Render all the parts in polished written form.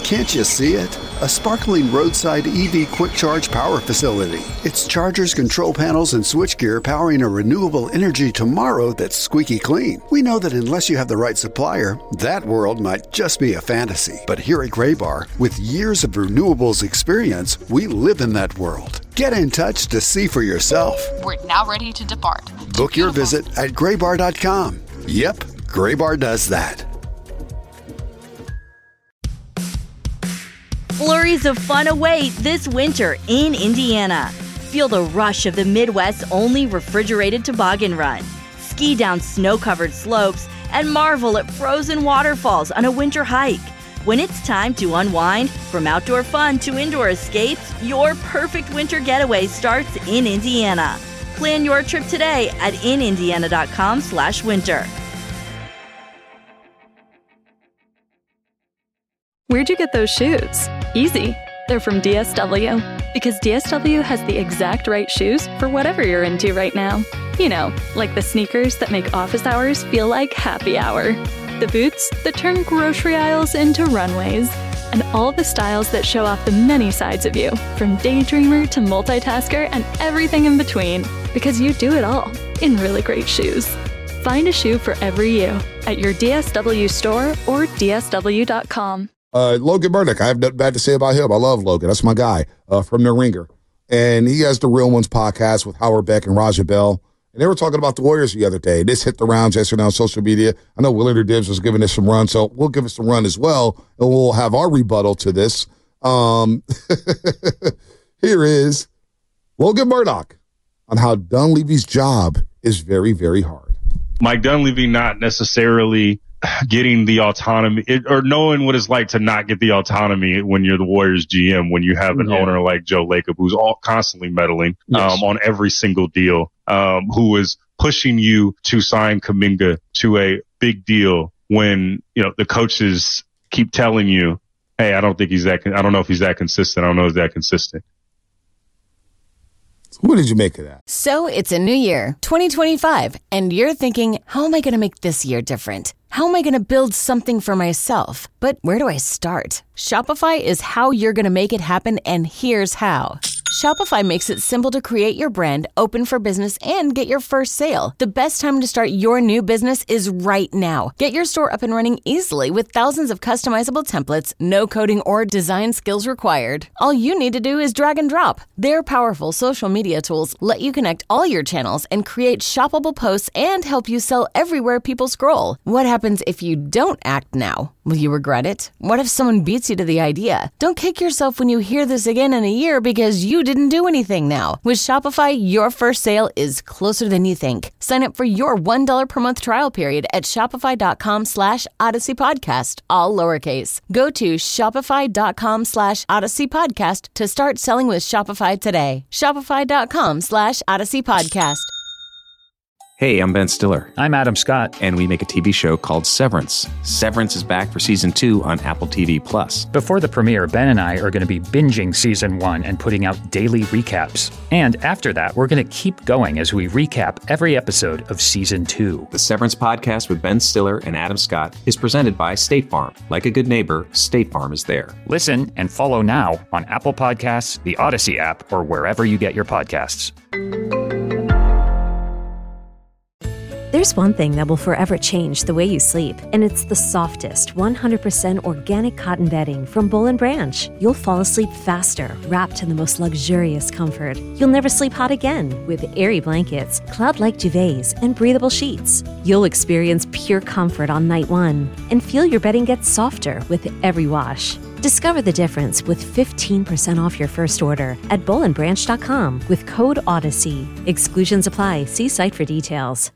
Can't you see it? A sparkling roadside EV quick charge power facility. It's chargers, control panels, and switchgear powering a renewable energy tomorrow that's squeaky clean. We know that unless you have the right supplier, that world might just be a fantasy. But here at Graybar, with years of renewables experience, we live in that world. Get in touch to see for yourself. We're now ready to depart. Book your visit at graybar.com. Yep, Graybar does that. Flurries of fun await this winter in Indiana. Feel the rush of the Midwest's only refrigerated toboggan run. Ski down snow-covered slopes and marvel at frozen waterfalls on a winter hike. When it's time to unwind, from outdoor fun to indoor escapes, your perfect winter getaway starts in Indiana. Plan your trip today at inindiana.com/winter. Where'd you get those shoes? Easy. They're from DSW. Because DSW has the exact right shoes for whatever you're into right now. You know, like the sneakers that make office hours feel like happy hour. The boots that turn grocery aisles into runways. And all the styles that show off the many sides of you, from daydreamer to multitasker and everything in between. Because you do it all in really great shoes. Find a shoe for every you at your DSW store or DSW.com. Logan Murdoch, I have nothing bad to say about him. I love Logan. That's my guy from The Ringer. And he has the Real Ones podcast with Howard Beck and Raja Bell. And they were talking about the Warriors the other day. This hit the rounds yesterday on social media. I know Willard Dibbs was giving this some run, so we'll give it some run as well. And we'll have our rebuttal to this. Here is Logan Murdoch on how Dunleavy's job is very, very hard. Mike Dunleavy not necessarily getting the autonomy or knowing what it's like to not get the autonomy when you're the Warriors GM, when you have an owner like Joe Lacob, who's constantly meddling on every single deal, who is pushing you to sign Kuminga to a big deal when, you know, the coaches keep telling you, hey, I don't know if he's that consistent. I don't know if he's that consistent. What did you make of that? So it's a new year, 2025, and you're thinking, how am I going to make this year different? How am I going to build something for myself? But where do I start? Shopify is how you're going to make it happen, and here's how. Shopify makes it simple to create your brand, open for business, and get your first sale. The best time to start your new business is right now. Get your store up and running easily with thousands of customizable templates, no coding or design skills required. All you need to do is drag and drop. Their powerful social media tools let you connect all your channels and create shoppable posts and help you sell everywhere people scroll. What happens if you don't act now? Will you regret it? What if someone beats you to the idea? Don't kick yourself when you hear this again in a year because you didn't do anything now. With Shopify, your first sale is closer than you think. Sign up for your $1 per month trial period at shopify.com/Odyssey Podcast, all lowercase. Go to shopify.com/Odyssey Podcast to start selling with Shopify today. Shopify.com/Odyssey Podcast. Hey, I'm Ben Stiller. I'm Adam Scott. And we make a TV show called Severance. Severance is back for Season 2 on Apple TV+. Before the premiere, Ben and I are going to be binging Season 1 and putting out daily recaps. And after that, we're going to keep going as we recap every episode of Season 2. The Severance podcast with Ben Stiller and Adam Scott is presented by State Farm. Like a good neighbor, State Farm is there. Listen and follow now on Apple Podcasts, the Odyssey app, or wherever you get your podcasts. There's one thing that will forever change the way you sleep, and it's the softest, 100% organic cotton bedding from Boll & Branch. You'll fall asleep faster, wrapped in the most luxurious comfort. You'll never sleep hot again with airy blankets, cloud-like duvets, and breathable sheets. You'll experience pure comfort on night one and feel your bedding get softer with every wash. Discover the difference with 15% off your first order at bollandbranch.com with code Odyssey. Exclusions apply. See site for details.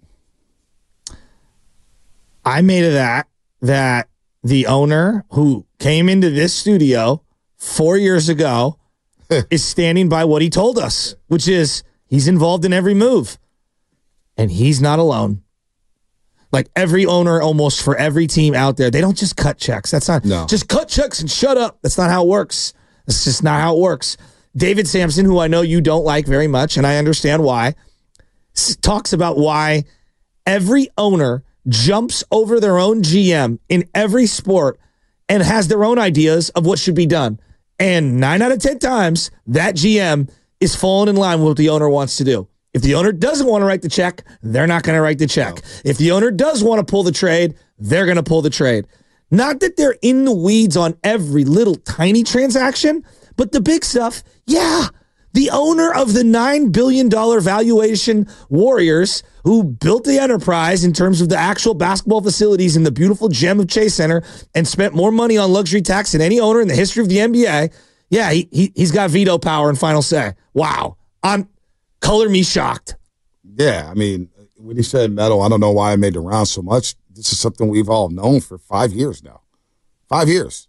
I made of that the owner who came into this studio 4 years ago is standing by what he told us, which is he's involved in every move. And he's not alone. Like every owner almost for every team out there, they don't just cut checks. That's not just cut checks and shut up. That's not how it works. That's just not how it works. David Sampson, who I know you don't like very much, and I understand why, talks about why every owner jumps over their own GM in every sport and has their own ideas of what should be done. And 9 out of 10 times, that GM is falling in line with what the owner wants to do. If the owner doesn't want to write the check, they're not going to write the check. No. If the owner does want to pull the trade, they're going to pull the trade. Not that they're in the weeds on every little tiny transaction, but the big stuff, yeah. The owner of the $9 billion valuation Warriors, who built the enterprise in terms of the actual basketball facilities in the beautiful gem of Chase Center and spent more money on luxury tax than any owner in the history of the NBA, yeah, he's got veto power and final say. Wow. Color me shocked. Yeah, I mean, when he said metal, I don't know why I made the round so much. This is something we've all known for 5 years now. 5 years.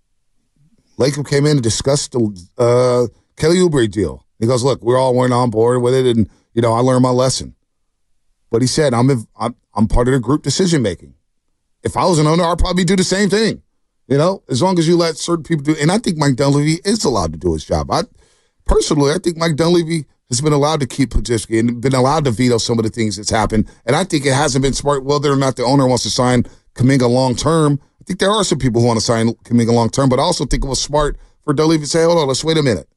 Lacob came in and discussed the Kelly Oubre deal. He goes, look, we're all went on board with it, and, I learned my lesson. But he said, I'm part of the group decision-making. If I was an owner, I'd probably do the same thing. As long as you let certain people do. And I think Mike Dunleavy is allowed to do his job. I think Mike Dunleavy has been allowed to keep Pajitsky and been allowed to veto some of the things that's happened. And I think it hasn't been smart, whether or not the owner wants to sign Kuminga long-term. I think there are some people who want to sign Kuminga long-term, but I also think it was smart for Dunleavy to say, hold on, let's wait a minute.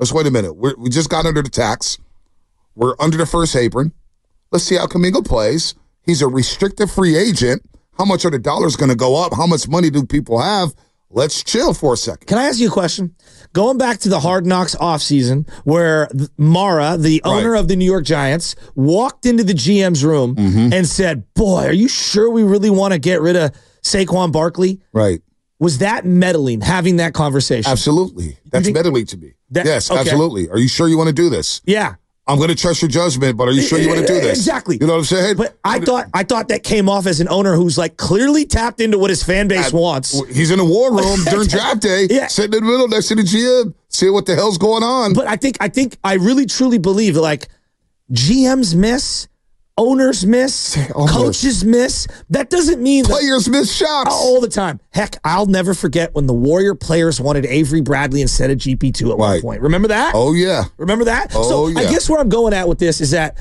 We just got under the tax. We're under the first apron. Let's see how Kuminga plays. He's a restricted free agent. How much are the dollars going to go up? How much money do people have? Let's chill for a second. Can I ask you a question? Going back to the Hard Knocks offseason, where Mara, the owner of the New York Giants, walked into the GM's room and said, boy, are you sure we really want to get rid of Saquon Barkley? Right. Was that meddling, having that conversation? Absolutely. That's meddling to me. Yes, okay. Absolutely. Are you sure you want to do this? Yeah. I'm going to trust your judgment, but are you sure you want to do this? Exactly. You know what I'm saying? But I thought that came off as an owner who's clearly tapped into what his fan base wants. He's in the war room during draft day, sitting in the middle next to the GM, seeing what the hell's going on. But I really truly believe that GMs miss, owners miss, coaches miss. That doesn't mean players miss shots all the time. Heck, I'll never forget when the Warrior players wanted Avery Bradley instead of GP2 at one point. Remember that? Oh, yeah. Remember that? Oh, so yeah. I guess where I'm going at with this is that,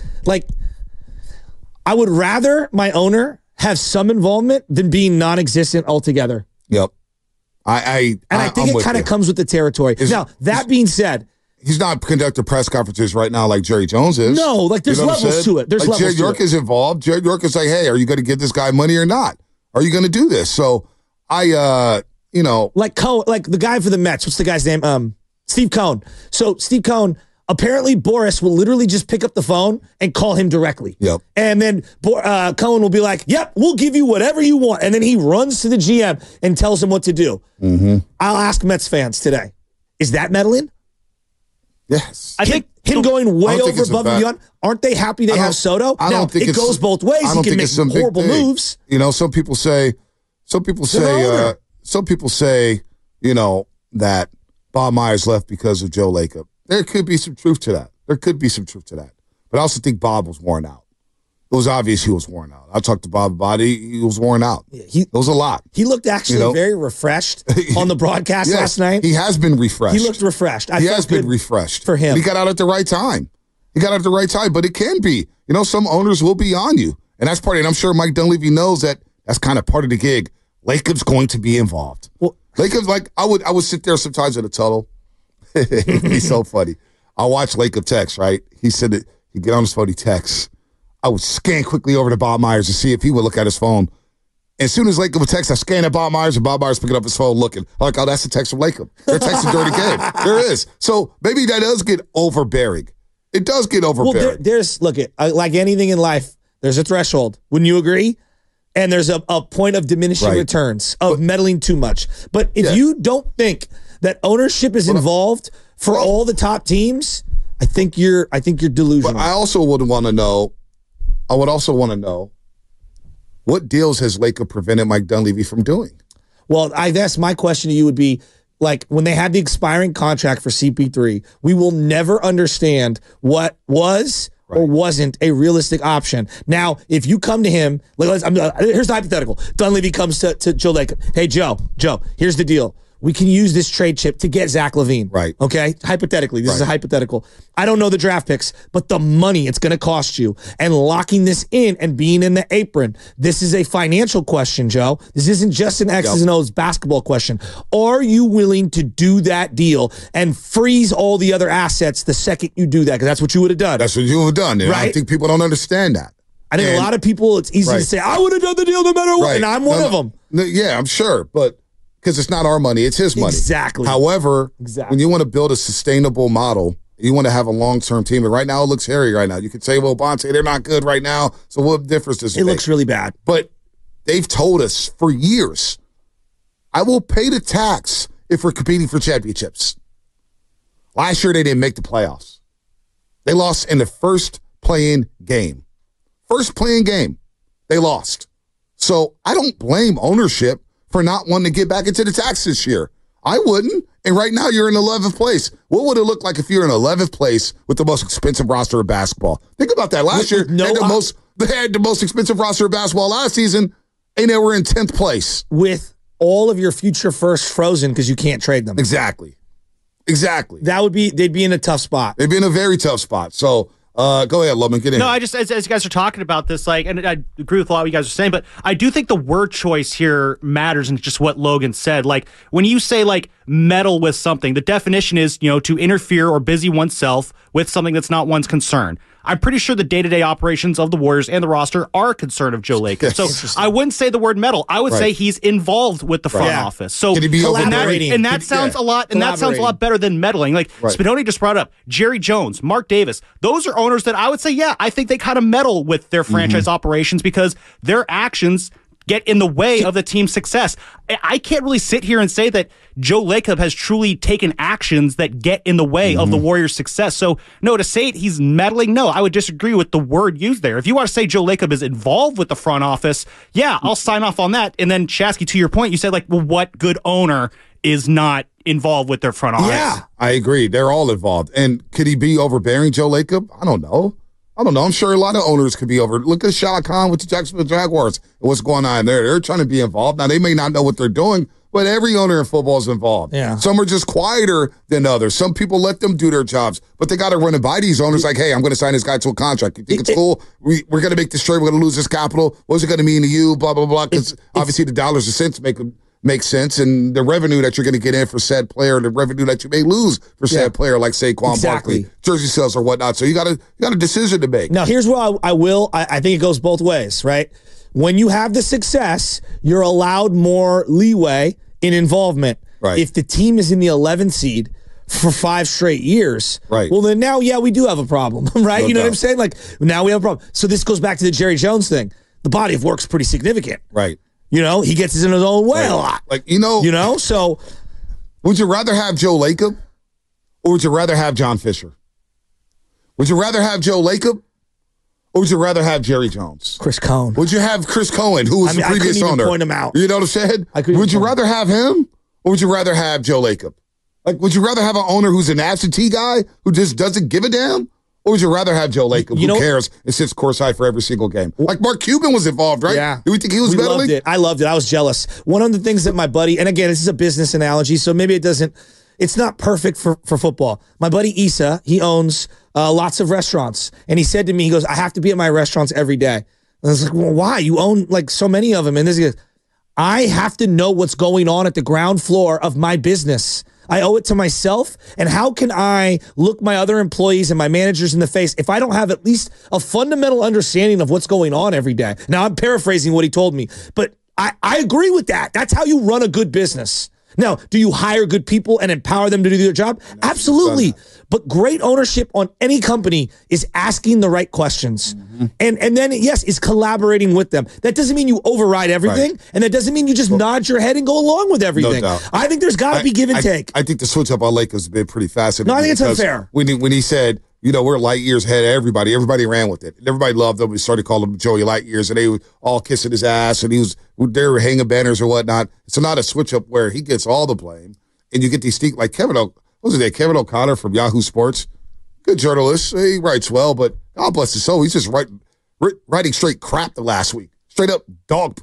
I would rather my owner have some involvement than being non-existent altogether. Yep. I think it kind of comes with the territory. Now, that being said, he's not conducting press conferences right now like Jerry Jones is. No, there's levels to it. There's levels Jared York is involved. Jared York is like, hey, are you going to give this guy money or not? Are you going to do this? So Cohen, the guy for the Mets. What's the guy's name? Steve Cohen. So Steve Cohen, apparently Boris will literally just pick up the phone and call him directly. Yep. And then Cohen will be like, yep, we'll give you whatever you want. And then he runs to the GM and tells him what to do. Mm-hmm. I'll ask Mets fans today, is that meddling? Yes. I think him going way over above and beyond. Aren't they happy they have Soto? I don't think it goes both ways. He can make some horrible moves. Some people say, that, Bob Myers left because of Joe Lacob. There could be some truth to that. But I also think Bob was worn out. It was obvious he was worn out. I talked to Bob about it. He was worn out. It was a lot. He looked actually very refreshed on the broadcast last night. He has been refreshed. He looked refreshed. He has been refreshed. For him. And he got out at the right time. But it can be. Some owners will be on you. And that's part of it. And I'm sure Mike Dunleavy knows that that's kind of part of the gig. Lacob's going to be involved. Well, Lacob's I would sit there sometimes in a tunnel. He's so funny. I'll watch Lacob text, right? He said that he'd get on his phone, he texts. I would scan quickly over to Bob Myers to see if he would look at his phone. As soon as Lacob would text, I scan at Bob Myers, and Bob Myers picking up his phone looking. I'm like, oh, that's a text from Lacob. They're texting during the game. There is. So maybe that does get overbearing. It does get overbearing. Well, like anything in life, there's a threshold. Wouldn't you agree? And there's a point of diminishing returns, of meddling too much. But if you don't think that ownership is involved for all the top teams, I think you're delusional. But I also would want to know. What deals has Lacob prevented Mike Dunleavy from doing? Well, I guess my question to you would be, when they had the expiring contract for CP3, we will never understand what was or wasn't a realistic option. Now, if you come to him, here's the hypothetical. Dunleavy comes to Joe Lacob. Hey, Joe, here's the deal. we can use this trade chip to get Zach LaVine. Right. Okay? Hypothetically. This is a hypothetical. I don't know the draft picks, but the money it's going to cost you and locking this in and being in the apron, this is a financial question, Joe. This isn't just an X's and O's basketball question. Are you willing to do that deal and freeze all the other assets the second you do that? Because that's what you would have done. That's what you would have done. And I think people don't understand that. I think a lot of people, it's easy to say, I would have done the deal no matter what, and I'm one of them. Yeah, I'm sure, but because it's not our money, it's his money. Exactly. However, when you want to build a sustainable model, you want to have a long-term team, and right now it looks hairy right now. You could say, well, Bonte, they're not good right now, so what difference does it make? It looks really bad. But they've told us for years, I will pay the tax if we're competing for championships. Last year, they didn't make the playoffs. They lost in the first playing game. First playing game, they lost. So I don't blame ownership for not wanting to get back into the tax this year. I wouldn't. And right now you're in 11th place. What would it look like if you're in 11th place with the most expensive roster of basketball? Think about that. Last year, they had the most expensive roster of basketball last season, and they were in 10th place. With all of your future firsts frozen because you can't trade them. Exactly. They'd be in a tough spot. They'd be in a very tough spot. So go ahead, Loman, get in. No, I just, as you guys are talking about this, and I agree with a lot of what you guys are saying, but I do think the word choice here matters in just what Logan said. Like, when you say, meddle with something, the definition is, to interfere or busy oneself with something that's not one's concern. I'm pretty sure the day-to-day operations of the Warriors and the roster are a concern of Joe Lacob. So I wouldn't say the word meddle. I would say he's involved with the front office. So collaborating. And that sounds a lot better than meddling. Spinoni just brought up Jerry Jones, Mark Davis. Those are owners that I would say, I think they kind of meddle with their franchise operations because their actions get in the way of the team's success. I can't really sit here and say that Joe Lacob has truly taken actions that get in the way of the Warriors' success. So, no, to say he's meddling, no, I would disagree with the word used there. If you want to say Joe Lacob is involved with the front office, I'll sign off on that. And then, Chasky, to your point, you said, what good owner is not involved with their front office? Yeah, I agree. They're all involved. And could he be overbearing, Joe Lacob? I don't know. I'm sure a lot of owners could be over. Look at Shad Khan with the Jacksonville Jaguars and what's going on there. They're trying to be involved. Now, they may not know what they're doing, but every owner in football is involved. Yeah. Some are just quieter than others. Some people let them do their jobs, but they got to run it by these owners like, hey, I'm going to sign this guy to a contract. You think it's cool? We're going to make this trade. We're going to lose this capital. What's it going to mean to you? Blah, blah, blah. Because obviously the dollars and cents make sense, and the revenue that you're going to get in for said player, the revenue that you may lose for said player, like Saquon Barkley, jersey sales or whatnot. So you got a decision to make. Now, here's what I think it goes both ways, right? When you have the success, you're allowed more leeway in involvement. Right. If the team is in the 11th seed for 5 straight years, well, then now, we do have a problem, right? No you know doubt. what I'm saying? Now we have a problem. So this goes back to the Jerry Jones thing. The body of work's pretty significant. Right. He gets in his own way a lot. So would you rather have Joe Lacob or would you rather have John Fisher? Would you rather have Joe Lacob or would you rather have Jerry Jones? Chris Cohen. Would you have Chris Cohen, who was the previous owner? I couldn't even point him out. You know what I'm saying? Would you rather have him or would you rather have Joe Lacob? Would you rather have an owner who's an absentee guy who just doesn't give a damn? Or would you rather have Joe Lacob, who cares and sits courtside for every single game? Like Mark Cuban was involved, right? Yeah. Do we think he was meddling? Loved it. I loved it. I was jealous. One of the things that my buddy, and again, this is a business analogy, so maybe it's not perfect for football. My buddy Issa, he owns lots of restaurants. And he said to me, he goes, I have to be at my restaurants every day. And I was like, well, why? You own so many of them. And this goes, I have to know what's going on at the ground floor of my business. I owe it to myself. And how can I look my other employees and my managers in the face if I don't have at least a fundamental understanding of what's going on every day? Now, I'm paraphrasing what he told me, but I agree with that. That's how you run a good business. Now, do you hire good people and empower them to do their job? Absolutely. But great ownership on any company is asking the right questions. And then, yes, is collaborating with them. That doesn't mean you override everything, and that doesn't mean you just nod your head and go along with everything. No doubt. I think there's got to be give and take. I think the switch up on Lakers has been pretty fascinating. No, I think it's unfair. When he said, we're light years ahead of everybody. Everybody ran with it. Everybody loved him. We started calling him Joey Light Years, and they were all kissing his ass, and they were hanging banners or whatnot. It's not a switch up where he gets all the blame, and you get these like Kevin O'Connor from Yahoo Sports, good journalist. He writes well, but God bless his soul, he's just writing straight crap the last week, straight up dog poo.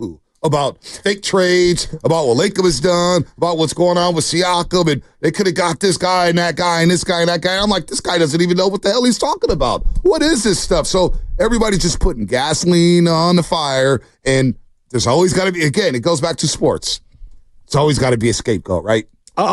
about fake trades, about what Lacob has done, about what's going on with Siakam, and they could have got this guy and that guy and this guy and that guy. I'm like, this guy doesn't even know what the hell he's talking about. What is this stuff? So everybody's just putting gasoline on the fire, and there's always got to be, again, it goes back to sports. It's always got to be a scapegoat, right?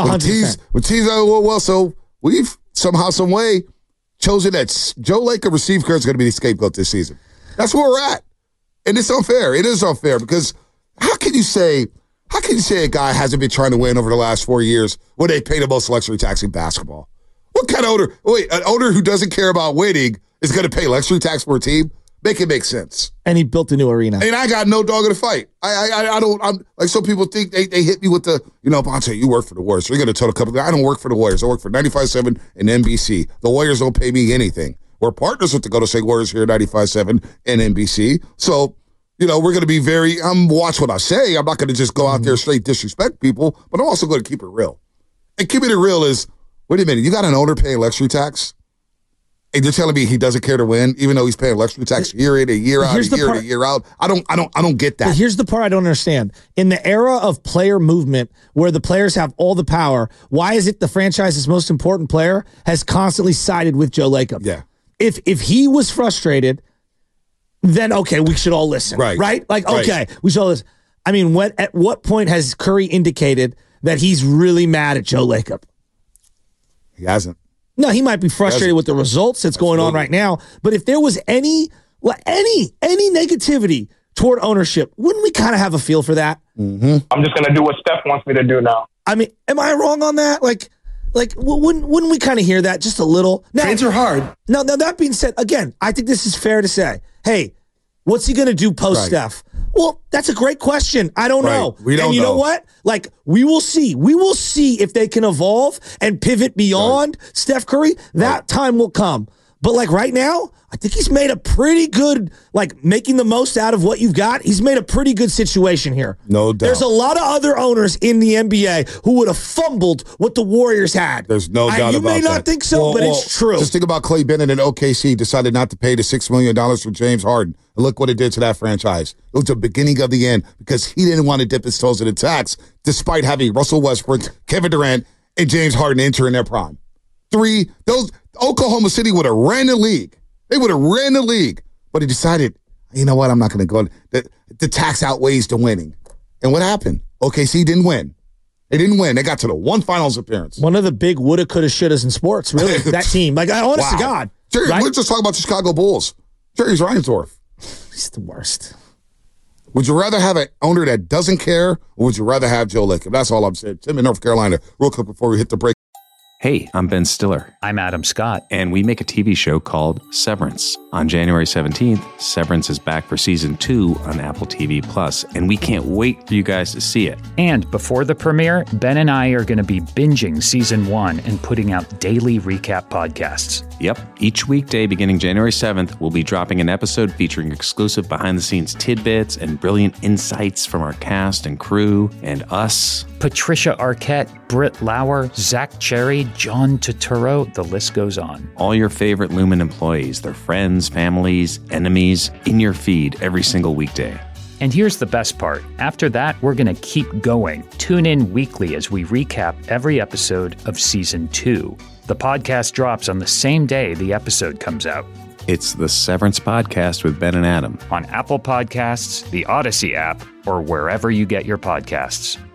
100%. So we've somehow, some way chosen that Joe Lacob receiver is going to be the scapegoat this season. That's where we're at. And it's unfair. It is unfair because how can you say a guy hasn't been trying to win over the last 4 years when they pay the most luxury tax in basketball? What kind of owner? Wait, an owner who doesn't care about winning is going to pay luxury tax for a team? Make it make sense. And he built a new arena. And I got no dog in the fight. I don't. I'm like some people think they hit me with the Bonte, you work for the Warriors. So you're going to tell a couple. I don't work for the Warriors. I work for 95.7 and NBC. The Warriors don't pay me anything. We're partners with the Golden State Warriors here at 95.7 and NBC. So. We're going to be watch what I say. I'm not going to just go out there straight disrespect people, but I'm also going to keep it real. And keeping it real is, wait a minute, you got an owner paying luxury tax? And you're telling me he doesn't care to win, even though he's paying luxury tax year in, a year out, a year out? I don't get that. But here's the part I don't understand. In the era of player movement, where the players have all the power, why is it the franchise's most important player has constantly sided with Joe Lacob? Yeah. If he was frustrated, then okay, we should all listen, right? Like, okay, we should all listen. I mean, at what point has Curry indicated that he's really mad at Joe Lacob? He hasn't. No, he might be frustrated with the results that's going on right now. But if there was any negativity toward ownership, wouldn't we kind of have a feel for that? Mm-hmm. I'm just gonna do what Steph wants me to do now. I mean, am I wrong on that? Like, wouldn't we kind of hear that just a little? Now, trades are hard. Now, that being said, again, I think this is fair to say. Hey, what's he going to do post-Steph? Well, that's a great question. I don't know. We don't know. And you know what? Like, we will see. We will see if they can evolve and pivot beyond Steph Curry. That time will come. But, like, right now, I think he's made a pretty good, like, making the most out of what you've got. He's made a pretty good situation here. No doubt. There's a lot of other owners in the NBA who would have fumbled what the Warriors had. There's no doubt about that. You may not think so, but it's true. Just think about Clay Bennett and OKC decided not to pay the $6 million for James Harden. And look what it did to that franchise. It was the beginning of the end because he didn't want to dip his toes in the tax despite having Russell Westbrook, Kevin Durant, and James Harden enter in their prime. Oklahoma City would have ran the league. They would have ran the league. But he decided, you know what, I'm not going to go. The tax outweighs the winning. And what happened? OKC didn't win. They didn't win. They got to the one finals appearance. One of the big woulda, coulda, shouldas in sports, really. That team. Like, honest to God. Jerry, right? we're just talking about the Chicago Bulls. Jerry's Reinsdorf. He's the worst. Would you rather have an owner that doesn't care, or would you rather have Joe Lacob? That's all I'm saying. Tim in North Carolina, real quick before we hit the break. Hey, I'm Ben Stiller. I'm Adam Scott. And we make a TV show called Severance. On January 17th, Severance is back for season 2 on Apple TV+, and we can't wait for you guys to see it. And before the premiere, Ben and I are going to be binging season 1 and putting out daily recap podcasts. Yep. Each weekday beginning January 7th, we'll be dropping an episode featuring exclusive behind-the-scenes tidbits and brilliant insights from our cast and crew and us. Patricia Arquette, Britt Lauer, Zach Cherry, John Turturro, the list goes on. All your favorite Lumen employees, their friends, families, enemies, in your feed every single weekday. And here's the best part. After that, we're going to keep going. Tune in weekly as we recap every episode of Season 2. The podcast drops on the same day the episode comes out. It's the Severance Podcast with Ben and Adam. On Apple Podcasts, the Odyssey app, or wherever you get your podcasts.